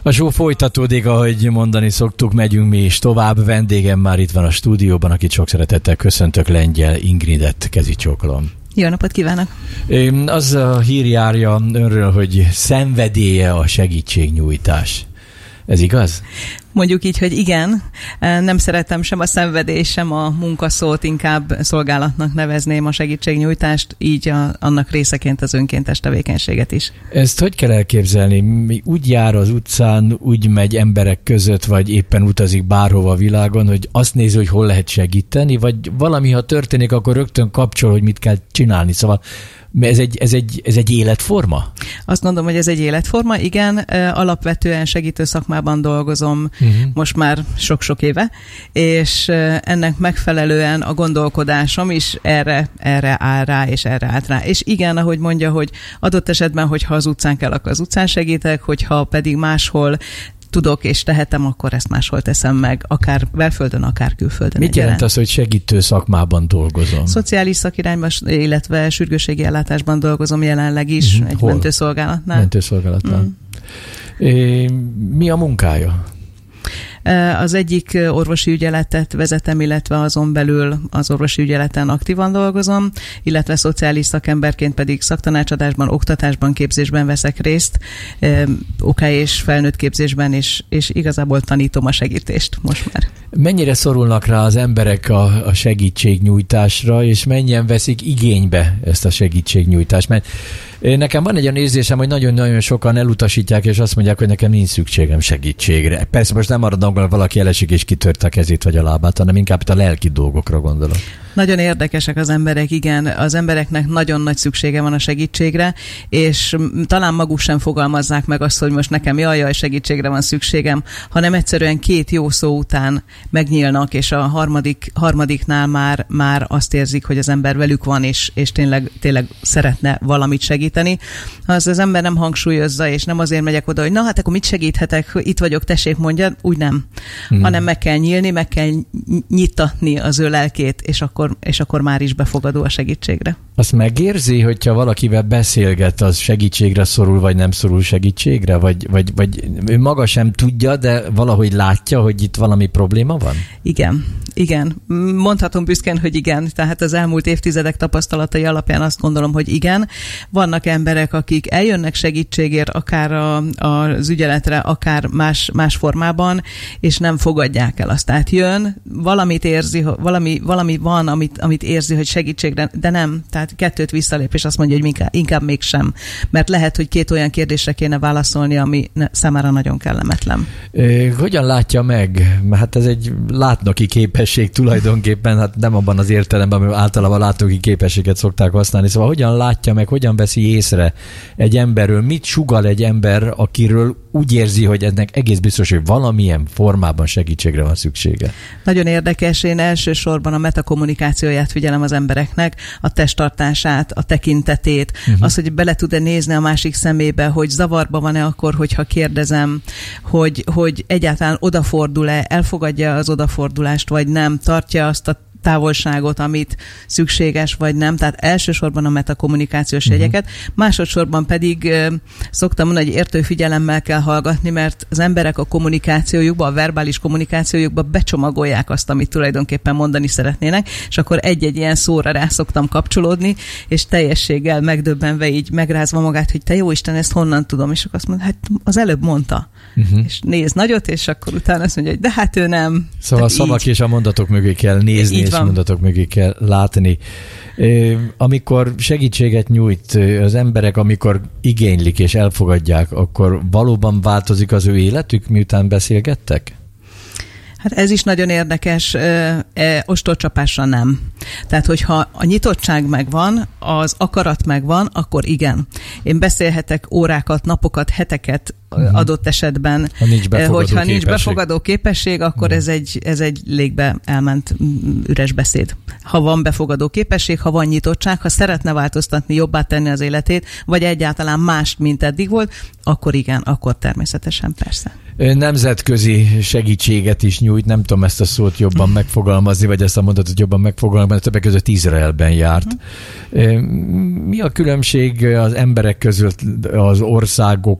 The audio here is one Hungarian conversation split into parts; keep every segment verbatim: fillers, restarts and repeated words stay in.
A show folytatódik, ahogy mondani szoktuk, megyünk mi is tovább. Vendégem már itt van a stúdióban, akit sok szeretettel köszöntök, Lengyel Ingridet, kezicsókolom. Jó napot kívánok! Az a hír járja önről, hogy szenvedélye a segítségnyújtás. Ez igaz? Mondjuk így, hogy igen. Nem szeretem sem a szenvedés, sem a munkaszót, inkább szolgálatnak nevezném a segítségnyújtást, így a, annak részeként az önkéntes tevékenységet is. Ezt hogy kell elképzelni? Úgy jár az utcán, úgy megy emberek között, vagy éppen utazik bárhova a világon, hogy azt nézi, hogy hol lehet segíteni, vagy valami, ha történik, akkor rögtön kapcsol, hogy mit kell csinálni. Szóval ez egy, ez egy, ez egy életforma? Azt mondom, hogy ez egy életforma, igen. Alapvetően segítő szakmában dolgozom uh-huh. most már sok-sok éve, és ennek megfelelően a gondolkodásom is erre, erre áll rá, és erre állt rá. És igen, ahogy mondja, hogy adott esetben, hogyha az utcán kell, akkor az utcán segítek, hogyha pedig máshol tudok és tehetem, akkor ezt máshol teszem meg, akár belföldön, akár külföldön. Mit jelent az, hogy segítő szakmában dolgozom? Szociális szakirányban, illetve sürgősségi ellátásban dolgozom jelenleg is, uh-huh. egy Hol? mentőszolgálatnál. Mentőszolgálatnál. Mm. É, mi a munkája? Az egyik orvosi ügyeletet vezetem, illetve azon belül az orvosi ügyeleten aktívan dolgozom, illetve szociális szakemberként pedig szaktanácsadásban, oktatásban, képzésben veszek részt, ok és felnőtt képzésben, és, és igazából tanítom a segítést most már. Mennyire szorulnak rá az emberek a, a segítségnyújtásra, és mennyien veszik igénybe ezt a segítségnyújtást? Mert nekem van egy olyan érzésem, hogy nagyon-nagyon sokan elutasítják, és azt mondják, hogy nekem nincs szükségem segítségre. Persze most nem arra, hogy valaki elesik és kitört a kezét vagy a lábát, hanem inkább a lelki dolgokra gondolok. Nagyon érdekesek az emberek, igen. Az embereknek nagyon nagy szüksége van a segítségre, és talán maguk sem fogalmazzák meg azt, hogy most nekem jaj, jaj, segítségre van szükségem, hanem egyszerűen két jó szó után megnyílnak, és a harmadik, harmadiknál már, már azt érzik, hogy az ember velük van, és, és tényleg, tényleg szeretne valamit segíteni. Ha az az ember nem hangsúlyozza, és nem azért megyek oda, hogy na hát akkor mit segíthetek, itt vagyok, tessék mondja, úgy nem. Hmm. Hanem meg kell nyílni, meg kell nyitatni az ő lelkét, és akkor és akkor már is befogadó a segítségre. Azt megérzi, hogyha valakivel beszélget, az segítségre szorul, vagy nem szorul segítségre? Vagy, vagy, vagy ő maga sem tudja, de valahogy látja, hogy itt valami probléma van? Igen, igen. Mondhatom büszkén, hogy igen. Tehát az elmúlt évtizedek tapasztalatai alapján azt gondolom, hogy igen. Vannak emberek, akik eljönnek segítségért, akár a, az ügyeletre, akár más, más formában, és nem fogadják el azt. Tehát jön, valamit érzi, valami, valami van, amit, amit érzi, hogy segítségre, de nem. Tehát kettőt visszalép, és azt mondja, hogy inkább, inkább mégsem. Mert lehet, hogy két olyan kérdésre kéne válaszolni, ami számára nagyon kellemetlen. Hogyan látja meg? Hát ez egy látnoki képesség tulajdonképpen, hát nem abban az értelemben, amiben általában látnoki képességet szokták használni. Szóval hogyan látja meg, hogyan veszi észre egy emberről, mit sugall egy ember, akiről úgy érzi, hogy ennek egész biztos, hogy valamilyen formában segítségre van szüksége? Nagyon érdekes. Én elsősorban a metakommunikációját figyelem az embereknek, a testtartását, a tekintetét, uh-huh. az, hogy bele tud-e nézni a másik szemébe, hogy zavarba van-e akkor, hogyha kérdezem, hogy, hogy egyáltalán odafordul-e, elfogadja az odafordulást, vagy nem, tartja azt a távolságot, amit szükséges, vagy nem. Tehát elsősorban a metakommunikációs uh-huh. jegyeket, másodszorban pedig uh, szoktam mondani, hogy értő figyelemmel kell hallgatni, mert az emberek a kommunikációjukba, a verbális kommunikációjukba becsomagolják azt, amit tulajdonképpen mondani szeretnének, és akkor egy-egy ilyen szóra rá szoktam kapcsolódni, és teljességgel megdöbbenve így megrázva magát, hogy te jó Isten, ezt honnan tudom, és akkor azt mondja, hát az előbb mondta. Uh-huh. És néz nagyot, és akkor utána azt mondja, hogy de hát ő nem. Szóval a szavak és a mondatok mögé kell nézni, és mondatok mögé kell látni. Amikor segítséget nyújt az emberek, amikor igénylik és elfogadják, akkor valóban változik az ő életük, miután beszélgettek? Hát ez is nagyon érdekes, e, e, ostorcsapásra nem. Tehát, hogyha a nyitottság megvan, az akarat megvan, akkor igen. Én beszélhetek órákat, napokat, heteket uh-huh. adott esetben, ha nincs befogadó hogyha képesség. nincs befogadó képesség, akkor uh-huh. ez, egy, ez egy légbe elment üres beszéd. Ha van befogadó képesség, ha van nyitottság, ha szeretne változtatni, jobbá tenni az életét, vagy egyáltalán mást, mint eddig volt, akkor igen, akkor természetesen persze. Nemzetközi segítséget is nyújt, nem tudom ezt a szót jobban megfogalmazni, vagy ezt a mondatot jobban megfogalmazni, mert többek között Izraelben járt. Mi a különbség az emberek között, az országok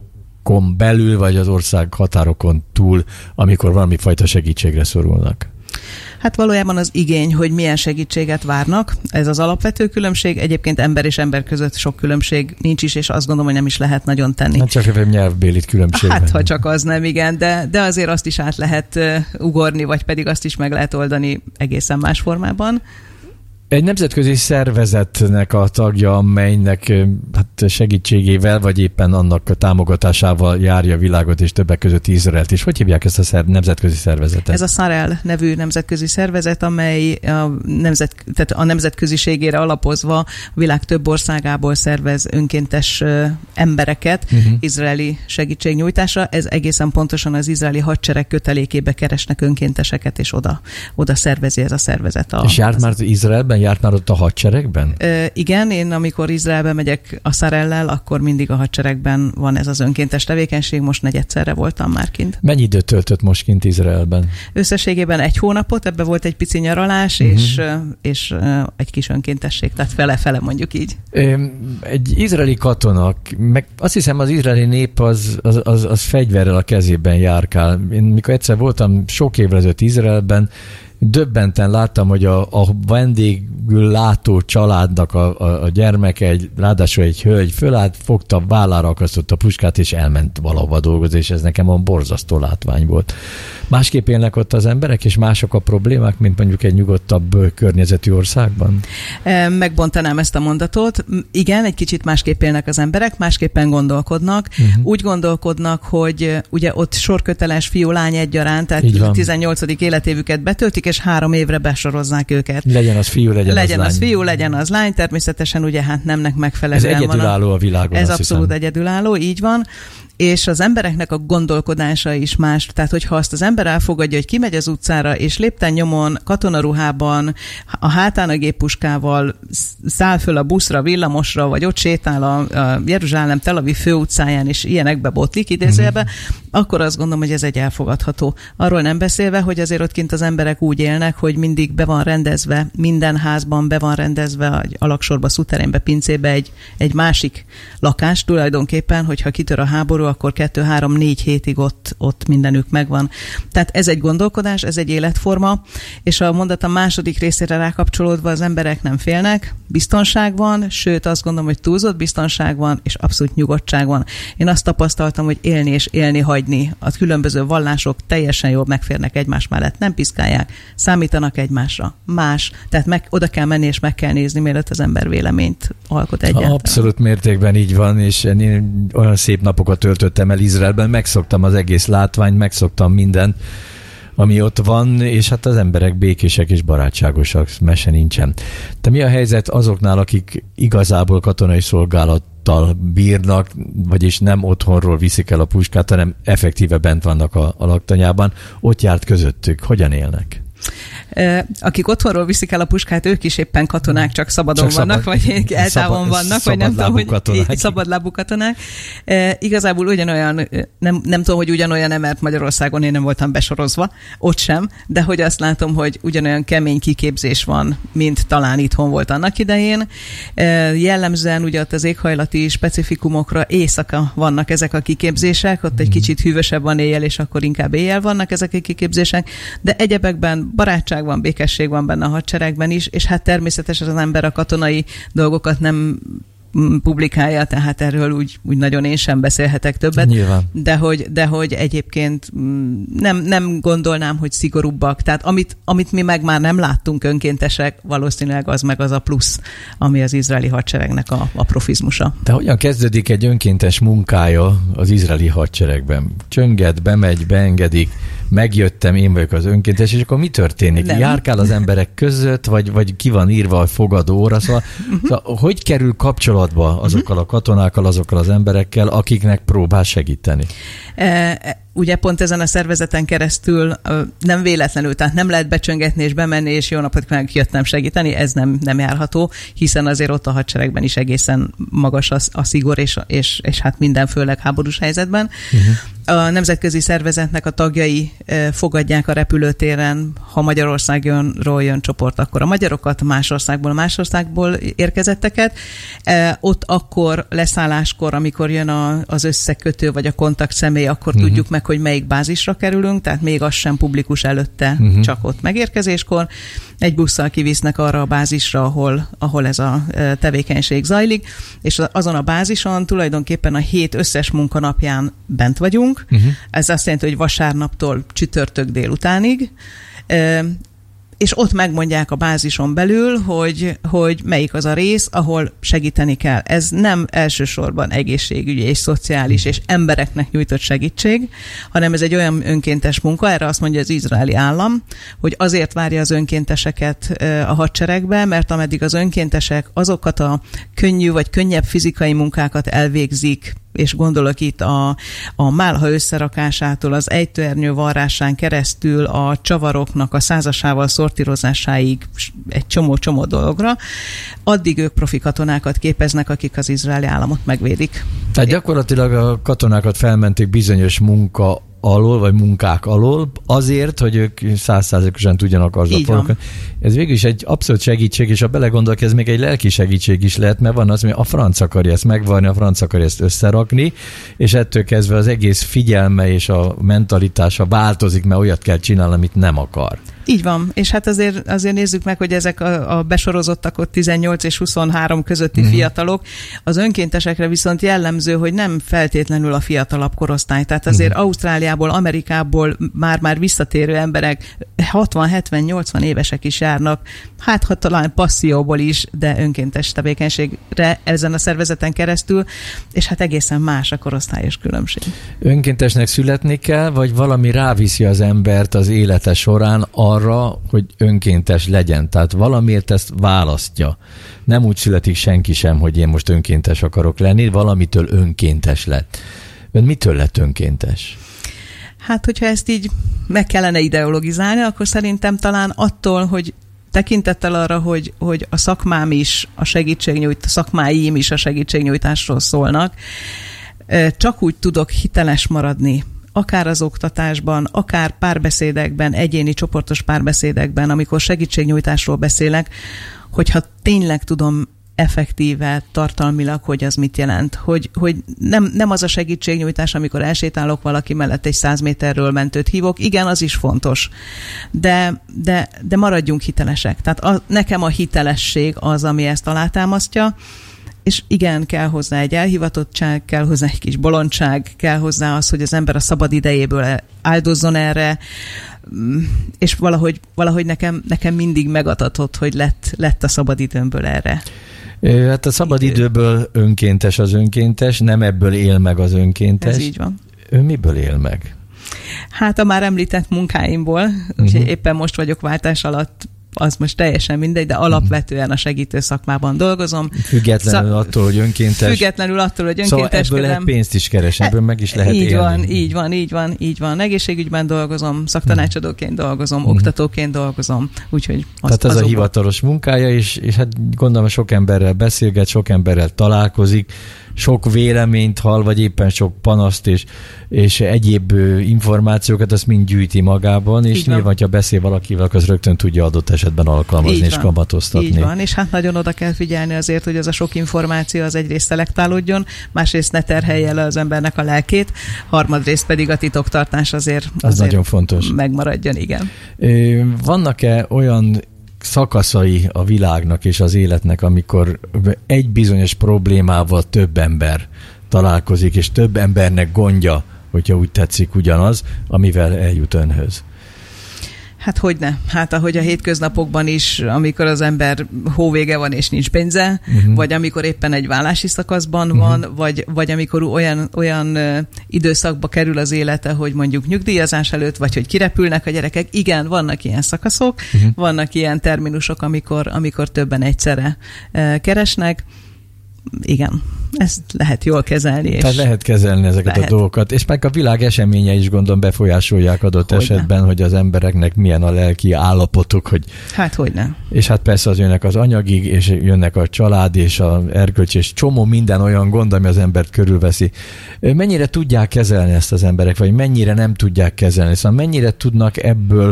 országokon belül, vagy az ország határokon túl, amikor valami fajta segítségre szorulnak? Hát valójában az igény, hogy milyen segítséget várnak, ez az alapvető különbség. Egyébként ember és ember között sok különbség nincs is, és azt gondolom, hogy nem is lehet nagyon tenni. Hát csak egy nyelvbélit különbség. Hát, ha csak az nem, igen, de, de azért azt is át lehet uh, ugorni, vagy pedig azt is meg lehet oldani egészen más formában. Egy nemzetközi szervezetnek a tagja, amelynek hát segítségével, vagy éppen annak a támogatásával járja a világot, és többek között Izraelt is. Hogy hívják ezt a szer- nemzetközi szervezetet? Ez a Sarel nevű nemzetközi szervezet, amely a, nemzet, tehát a nemzetköziségére alapozva a világ több országából szervez önkéntes embereket uh-huh. izraeli segítségnyújtásra. Ez egészen pontosan az izraeli hadsereg kötelékébe keresnek önkénteseket, és oda, oda szervezi ez a szervezet. A, és járt már Izraelben? Járt már ott a hadseregben? Ö, igen, én amikor Izraelbe megyek a Sarellel, akkor mindig a hadseregben van ez az önkéntes tevékenység, most negyedszerre voltam már kint. Mennyi időt töltött most kint Izraelben? Összességében egy hónapot, ebbe volt egy pici nyaralás, uh-huh. és, és egy kis önkéntesség, tehát fele-fele mondjuk így. Egy izraeli katonak, meg azt hiszem az izraeli nép az, az, az, az fegyverrel a kezében járkál. Én mikor egyszer voltam sok évvel ezelőtt Izraelben, döbbenten láttam, hogy a, a vendégül látó családnak a, a, a gyermeke, egy, ráadásul egy hölgy fölállt, fogta, vállára akasztotta a puskát, és elment valahova dolgozni, és ez nekem a borzasztó látvány volt. Másképp élnek ott az emberek, és mások a problémák, mint mondjuk egy nyugodtabb környezetű országban? Megbontanám ezt a mondatot. Igen, egy kicsit másképp élnek az emberek, másképpen gondolkodnak. Uh-huh. Úgy gondolkodnak, hogy ugye ott sorköteles fiú-lány egyaránt, tehát tizennyolcadik életévüket betöltik, és három évre besorozzák őket. Legyen az fiú, legyen, legyen az, az lány. fiú, legyen az lány, természetesen ugye hát nemnek megfelelően Ez egyedülálló a, a világon. Ez abszolút hiszem. Egyedülálló, így van. És az embereknek a gondolkodása is más. Tehát, hogyha azt az ember elfogadja, hogy kimegy az utcára, és lépten nyomon, katonaruhában, a hátán a géppuskával száll föl a buszra, villamosra, vagy ott sétál a, a Jeruzsálem Tel Aviv főutcáján, és ilyenekbe botlik idézőjelbe, mm-hmm. akkor azt gondolom, hogy ez egy elfogadható. Arról nem beszélve, hogy azért ott kint az emberek úgy élnek, hogy mindig be van rendezve, minden házban be van rendezve, egy alaksorba, szuterénbe, pincébe egy, egy másik lakás tulajdonképpen, hogyha kitör a háború, akkor kettő, három, négy hétig ott, ott mindenük megvan. Tehát ez egy gondolkodás, ez egy életforma, és a mondatom második részére rákapcsolódva az emberek nem félnek, biztonság van, sőt azt gondolom, hogy túlzott biztonság van, és abszolút nyugodtság van. Én azt tapasztaltam, hogy élni és élni hagyni. A különböző vallások teljesen jól megférnek egymás mellett, nem piszkálják, számítanak egymásra. Más. Tehát meg, oda kell menni és meg kell nézni, mielőtt az ember véleményt alkot egyáltalán. Abszolút mértékben így van, és én olyan szép napokat töltöttem el Izraelben, megszoktam az egész látványt, megszoktam mindent, ami ott van, és hát az emberek békések és barátságosak, mese nincsen. De mi a helyzet azoknál, akik igazából katonai szolgálattal bírnak, vagyis nem otthonról viszik el a puskát, hanem effektíve bent vannak a, a laktanyában, ott járt közöttük. Hogyan élnek? Akik otthonról viszik el a puskát, ők is éppen katonák, csak szabadon csak vannak, szabad, vagy eltávon szabad, vannak, vagy nem tudom, hogy katonák. Szabadlábú katonák. E, igazából ugyanolyan, nem, nem tudom, hogy ugyanolyan, mert Magyarországon én nem voltam besorozva, ott sem, de hogy azt látom, hogy ugyanolyan kemény kiképzés van, mint talán itthon volt annak idején. E, jellemzően ugye ott az éghajlati specifikumokra éjszaka vannak ezek a kiképzések, ott egy kicsit hűvösebb van éjjel, és akkor inkább éjjel vannak ezek a kiképzések, de egyebekben barátság van, békesség van benne a hadseregben is, és hát természetesen az ember a katonai dolgokat nem publikálja, tehát erről úgy, úgy nagyon én sem beszélhetek többet, de hogy, de hogy egyébként nem, nem gondolnám, hogy szigorúbbak. Tehát amit, amit mi meg már nem láttunk önkéntesek, valószínűleg az meg az a plusz, ami az izraeli hadseregnek a, a profizmusa. De hogyan kezdődik egy önkéntes munkája az izraeli hadseregben? Csönget, bemegy, beengedik, megjöttem, én vagyok az önkéntes, és akkor mi történik? Nem. Járkál az emberek között, vagy, vagy ki van írva a fogadóra? Szóval, uh-huh. szóval hogy kerül kapcsolatba azokkal a katonákkal, azokkal az emberekkel, akiknek próbál segíteni? E, ugye pont ezen a szervezeten keresztül nem véletlenül, tehát nem lehet becsöngetni és bemenni, és jó napot kívánok, jöttem segíteni, ez nem, nem járható, hiszen azért ott a hadseregben is egészen magas a, a szigor, és, és, és hát minden, főleg háborús helyzetben. Uh-huh. A nemzetközi szervezetnek a tagjai fogadják a repülőtéren, ha Magyarországról jön csoport, akkor a magyarokat, más országból, más országból érkezetteket. Ott akkor leszálláskor, amikor jön a, az összekötő vagy a kontakt személy, akkor uh-huh. tudjuk meg, hogy melyik bázisra kerülünk, tehát még az sem publikus előtte, uh-huh. csak ott megérkezéskor. Egy busszal kivisznek arra a bázisra, ahol, ahol ez a tevékenység zajlik, és azon a bázison tulajdonképpen a hét összes munkanapján bent vagyunk. Uh-huh. Ez azt jelenti, hogy vasárnaptól csütörtök délutánig, és ott megmondják a bázison belül, hogy, hogy melyik az a rész, ahol segíteni kell. Ez nem elsősorban egészségügyi és szociális és embereknek nyújtott segítség, hanem ez egy olyan önkéntes munka, erre azt mondja az izraeli állam, hogy azért várja az önkénteseket a hadseregbe, mert ameddig az önkéntesek azokat a könnyű vagy könnyebb fizikai munkákat elvégzik, és gondolok itt a, a málha összerakásától, az ejtőernyő varrásán keresztül, a csavaroknak a százasával szortírozásáig egy csomó-csomó dologra, addig ők profi katonákat képeznek, akik az izraeli államot megvédik. Tehát gyakorlatilag a katonákat felmenték bizonyos munka alól, vagy munkák alól, azért, hogy ők száz százalékosan tudjanak azzal. Ez végül is egy abszolút segítség, és ha belegondolok, ez még egy lelki segítség is lehet, mert van az, hogy a franc akarja ezt megvarni, a franc akarja ezt összerakni, és ettől kezdve az egész figyelme és a mentalitása változik, mert olyat kell csinálni, amit nem akar. Így van, és hát azért, azért nézzük meg, hogy ezek a, a besorozottak ott tizennyolc és huszonhárom közötti uh-huh. fiatalok, az önkéntesekre viszont jellemző, hogy nem feltétlenül a fiatalabb korosztály. Tehát azért uh-huh. Ausztráliából, Amerikából már-már visszatérő emberek hatvan, hetven, nyolcvan évesek is járnak, hát ha talán passzióból is, de önkéntes tevékenységre ezen a szervezeten keresztül, és hát egészen más a korosztályos különbség. Önkéntesnek születni kell, vagy valami ráviszi az embert az élete során arra, hogy önkéntes legyen. Tehát valamiért ezt választja. Nem úgy születik senki sem, hogy én most önkéntes akarok lenni, valamitől önkéntes lett. Ön mitől lett önkéntes? Hát, hogyha ezt így meg kellene ideologizálni, akkor szerintem talán attól, hogy tekintettel arra, hogy, hogy a szakmám is, a segítségnyújt, a szakmáim is a segítségnyújtásról szólnak, csak úgy tudok hiteles maradni, akár az oktatásban, akár párbeszédekben, egyéni csoportos párbeszédekben, amikor segítségnyújtásról beszélek, hogyha tényleg tudom effektíve, tartalmilag, hogy az mit jelent. Hogy, hogy nem, nem az a segítségnyújtás, amikor elsétálok valaki mellett egy száz méterről mentőt hívok. Igen, az is fontos. De, de, de maradjunk hitelesek. Tehát a, nekem a hitelesség az, ami ezt alátámasztja, és igen, kell hozzá egy elhivatottság, kell hozzá egy kis bolondság, kell hozzá az, hogy az ember a szabad idejéből áldozzon erre, és valahogy, valahogy nekem, nekem mindig megadatott, hogy lett, lett a szabad időmből erre. Hát a szabad időből önkéntes az önkéntes, nem ebből él meg az önkéntes. Ez így van. Ön miből él meg? Hát a már említett munkáimból, uh-huh. úgyhogy éppen most vagyok váltás alatt, az most teljesen mindegy, de alapvetően a segítő szakmában dolgozom. Függetlenül Szak... attól, hogy önkéntes. Függetlenül attól, hogy önkénteskedem. Szóval ebből lehet pénzt is keresni, ebből meg is lehet így élni. Van, így van, így van, így van. Egészségügyben dolgozom, szaktanácsadóként dolgozom, uh-huh. oktatóként dolgozom, úgyhogy az, tehát ez a hivatalos munkája, és, és hát gondolom, sok emberrel beszélget, sok emberrel találkozik, sok véleményt hall, vagy éppen sok panaszt és, és egyéb információkat, azt mind gyűjti magában, és nyilván, ha beszél valakivel, az rögtön tudja adott esetben alkalmazni így és van. Kamatoztatni. Így van, és hát nagyon oda kell figyelni azért, hogy az a sok információ az egyrészt szelektálódjon, másrészt ne terhelje le az embernek a lelkét, harmadrészt pedig a titoktartás azért, az azért nagyon fontos. Megmaradjon, igen. Vannak-e olyan szakaszai a világnak és az életnek, amikor egy bizonyos problémával több ember találkozik, és több embernek gondja, hogyha úgy tetszik ugyanaz, amivel eljut önhöz? Hát hogyne. Hát ahogy a hétköznapokban is, amikor az ember hóvége van és nincs pénze, uh-huh. vagy amikor éppen egy vállási szakaszban uh-huh. van, vagy, vagy amikor olyan, olyan uh, időszakba kerül az élete, hogy mondjuk nyugdíjazás előtt, vagy hogy kirepülnek a gyerekek. Igen, vannak ilyen szakaszok, uh-huh. vannak ilyen terminusok, amikor, amikor többen egyszerre uh, keresnek. Igen. ezt lehet jól kezelni. És tehát lehet kezelni ezeket lehet. a dolgokat, és meg a világ eseménye is gondolom befolyásolják adott hogyne. esetben, hogy az embereknek milyen a lelki állapotuk, hogy... Hát hogyne. És hát persze az jönnek az anyagi, és jönnek a család, és a erkölcs, és csomó minden olyan gond, ami az embert körülveszi. Mennyire tudják kezelni ezt az emberek, vagy mennyire nem tudják kezelni? Szóval mennyire tudnak ebből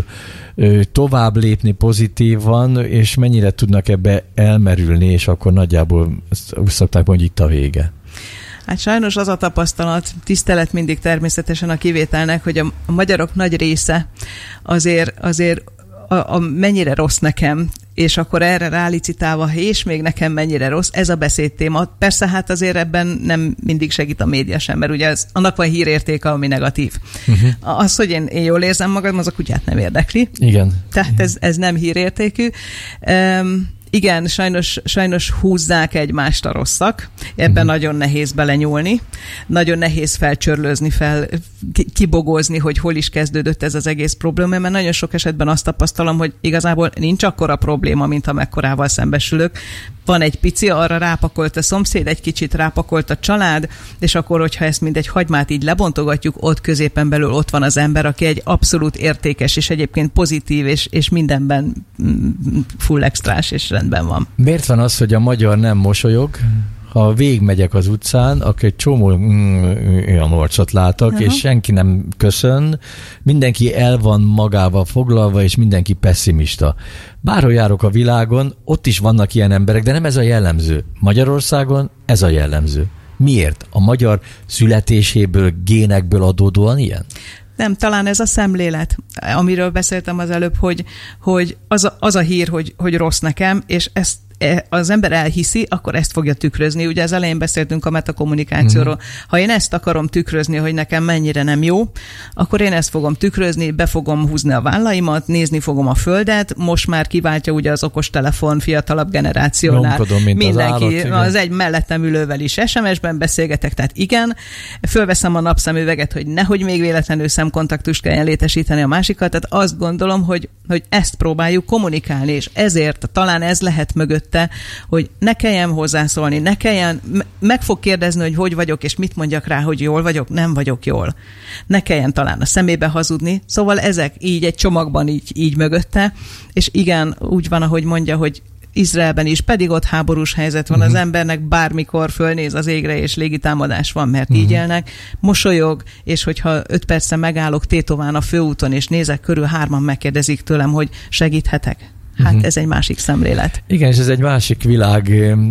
tovább lépni pozitívan, és mennyire tudnak ebbe elmerülni, és akkor nagyjából szokták mondani, itt a vége. Hát sajnos az a tapasztalat, tisztelet mindig természetesen a kivételnek, hogy a, a magyarok nagy része azért, azért a, a mennyire rossz nekem, és akkor erre rálicitálva, és még nekem mennyire rossz, ez a beszédtéma. Persze hát azért ebben nem mindig segít a média sem, mert ugye ez, annak van hírértéke, ami negatív. Uh-huh. Az, hogy én, én jól érzem magam, az a kutyát nem érdekli. Igen. Tehát ez, ez nem hírértékű. Um, Igen, sajnos, sajnos húzzák egymást a rosszak. Ebben uh-huh. nagyon nehéz belenyúlni. Nagyon nehéz felcsörlőzni, fel, kibogozni, hogy hol is kezdődött ez az egész probléma, mert nagyon sok esetben azt tapasztalom, hogy igazából nincs akkora probléma, mint amekkorával szembesülök. Van egy pici, arra rápakolt a szomszéd, egy kicsit rápakolt a család, és akkor, hogyha ezt mindegy hagymát így lebontogatjuk, ott középen belül ott van az ember, aki egy abszolút értékes, és egyébként pozitív, és, és mindenben full extrás, és rendben van. Miért van az, hogy a magyar nem mosolyog? Ha végigmegyek az utcán, akkor egy csomó mm, olyan orcot látok, uh-huh. és senki nem köszön, mindenki el van magával foglalva, és mindenki pessimista. Bárhol járok a világon, ott is vannak ilyen emberek, de nem ez a jellemző. Magyarországon ez a jellemző. Miért? A magyar születéséből, génekből adódóan ilyen? Nem, talán ez a szemlélet, amiről beszéltem az előbb, hogy, hogy az, a, az a hír, hogy, hogy rossz nekem, és ezt az ember elhiszi, akkor ezt fogja tükrözni. Ugye az elején beszéltünk a metakommunikációról. Uh-huh. Ha én ezt akarom tükrözni, hogy nekem mennyire nem jó, akkor én ezt fogom tükrözni, be fogom húzni a vállaimat, nézni fogom a földet. Most már kiváltja ugye az okostelefon fiatalabb generációnál. Nyomkodom, mint mindenki, az, állat, az egy mellettem ülővel is es em es-ben beszélgetek, tehát igen. Fölveszem a napszemüveget, hogy nehogy még véletlenül szemkontaktust kelljen létesíteni a másikat. Tehát azt gondolom, hogy, hogy ezt próbáljuk kommunikálni, és ezért talán ez lehet mögött, hogy ne kelljen hozzászólni, ne kelljen, meg fog kérdezni, hogy hogy vagyok, és mit mondjak rá, hogy jól vagyok, nem vagyok jól. Ne kelljen talán a szemébe hazudni. Szóval ezek így egy csomagban így, így mögötte, és igen, úgy van, ahogy mondja, hogy Izraelben is, pedig ott háborús helyzet van, uh-huh. az embernek bármikor fölnéz az égre, és légitámadás van, mert uh-huh. így élnek, mosolyog, és hogyha öt percen megállok Tétován a főúton, és nézek körül, hárman megkérdezik tőlem, hogy segíthetek. Hát uh-huh. ez egy másik szemlélet. Igen, és ez egy másik világ.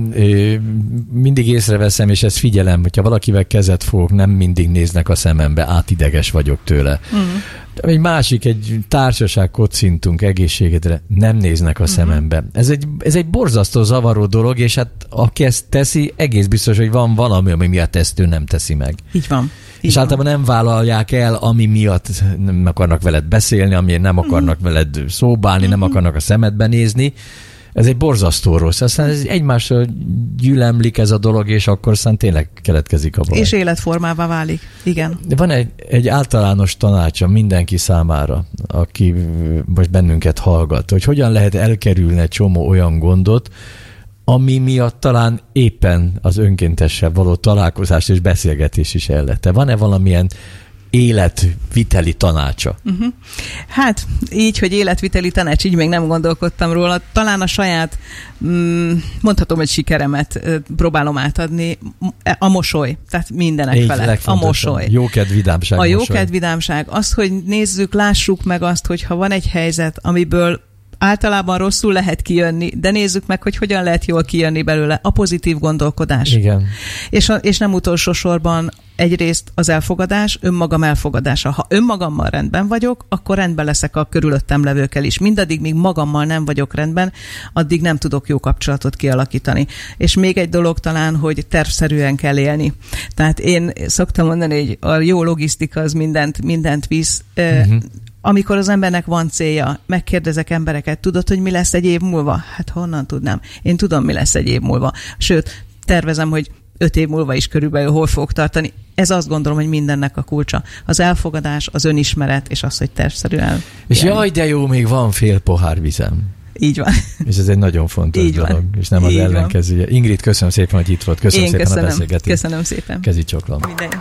Mindig észreveszem, és ezt figyelem, hogyha valakivel kezet fogok, nem mindig néznek a szemembe, átideges vagyok tőle. Uh-huh. Egy másik, egy társaság kocintunk egészségedre, nem néznek a uh-huh. szemembe. Ez egy, ez egy borzasztó zavaró dolog, és hát aki ezt teszi, egész biztos, hogy van valami, ami miatt ezt ő nem teszi meg. Így van. Így és van. Általában nem vállalják el, ami miatt nem akarnak veled beszélni, amiért nem akarnak uh-huh. veled szóbálni, uh-huh. nem akarnak a szemedbe nézni. Ez egy borzasztó rossz. Aztán ez egymásra gyülemlik ez a dolog, és akkor aztán tényleg keletkezik a baj. És életformává válik. Igen. Van egy, egy általános tanácsa mindenki számára, aki most bennünket hallgat, hogy hogyan lehet elkerülni egy csomó olyan gondot, ami miatt talán éppen az önkéntessel való találkozás és beszélgetés is ellette. Van-e valamilyen életviteli tanácsa? Uh-huh. Hát, így, hogy életviteli tanács, így még nem gondolkodtam róla. Talán a saját, mondhatom, hogy sikeremet próbálom átadni. A mosoly, tehát mindenek így felett. A mosoly. Jókedv, vidámság. A jókedv, vidámság. Az, hogy nézzük, lássuk meg azt, hogy ha van egy helyzet, amiből általában rosszul lehet kijönni, de nézzük meg, hogy hogyan lehet jól kijönni belőle. A pozitív gondolkodás. Igen. És, a, és nem utolsó sorban egyrészt az elfogadás, önmagam elfogadása. Ha önmagammal rendben vagyok, akkor rendben leszek a körülöttem levőkkel is. Mindaddig, míg magammal nem vagyok rendben, addig nem tudok jó kapcsolatot kialakítani. És még egy dolog talán, hogy tervszerűen kell élni. Tehát én szoktam mondani, hogy a jó logisztika az mindent, mindent visz. Uh-huh. Amikor az embernek van célja, megkérdezek embereket, tudod, hogy mi lesz egy év múlva? Hát honnan tudnám? Én tudom, mi lesz egy év múlva. Sőt, tervezem, hogy öt év múlva is körülbelül hol fogok tartani. Ez azt gondolom, hogy mindennek a kulcsa. Az elfogadás, az önismeret, és az, hogy tervszerűen. És jaj, de jó, még van fél pohár vizem. Így van. És ez egy nagyon fontos Így dolog, van. és nem az Így ellenkezője. Ingrid, köszönöm szépen, hogy itt volt. Köszönöm Én szépen köszönöm. a beszélgetést. Köszönöm szépen. Kezi csoklom. Minden.